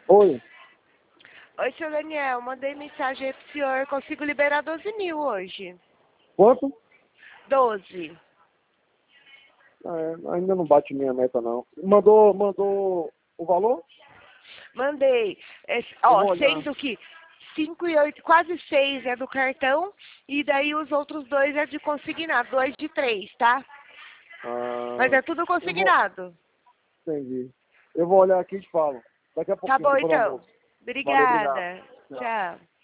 Oi. Oi, seu Daniel, mandei mensagem aí pro senhor, consigo liberar 12 mil hoje. Quanto? 12. Ainda não bate minha meta, não. Mandou o valor? Mandei. Eu vou olhar. Sendo que 5 e 8, quase 6 é do cartão, e daí os outros 2 é de consignado, 2 de 3, tá? Mas é tudo consignado. Entendi. Eu vou olhar aqui e te falo. Daqui a Tá pouquinho, bom, depois do então. almoço. Valeu, obrigado. Obrigada. Tchau. Tchau.